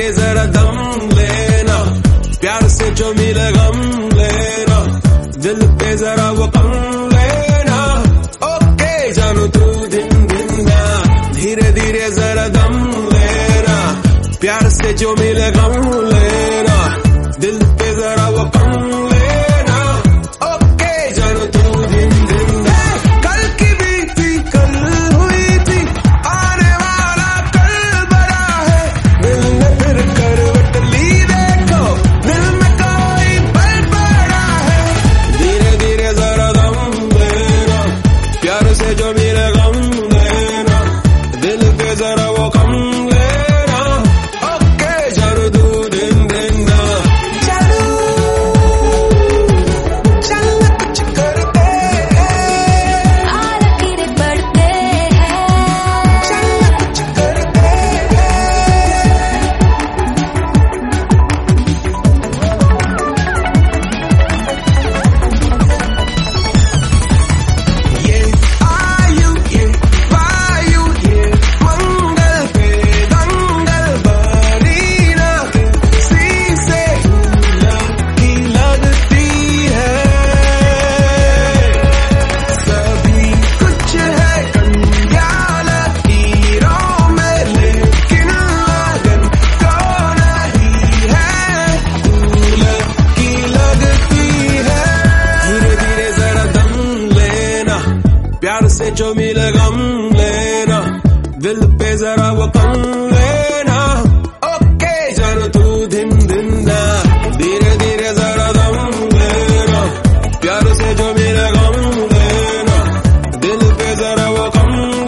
जरा दम लेना, प्यार से जो मिले गम लेना, दिल पे जरा वो कम लेना। ओके जानू तू दिन दिन ना, धीरे धीरे जरा दम लेना, प्यार से जो मिले गम लेना, दिल पे जरा वो कम लेना। ओके जानू तू दिन दिन ना, कल की बीती कल हुई थी, आने वाला कल बड़ा है, दिल ने फिर करवट ली देखो, दिल में कोई पल पड़ा है। धीरे धीरे जरा दम लेना, प्यार से जो मिले गम लेना, दिल पे जरा वो कम लेना। ओके जानू तू दिन दिन ना, चलो चलना कुछ करते हैं, लकीरें बढ़ते हैं, चलना कुछ करते हैं। ये आयु ये वायु ये मंगल पे दंगल बनी ना, किसी से लगी लगती है। सभी कुछ है कंगाल हीरों में, लेकिन लगन को नहीं है, लगी लगती है। धीरे धीरे जरा दम लेना, प्यार से जो मिले गम लेना, दिल पे जरा वो कम लेना। ओके जानू तू दिन दिन ना, धीरे धीरे जरा दम लेना, प्यार से जो मिले गम लेना, दिल पे जरा वो कम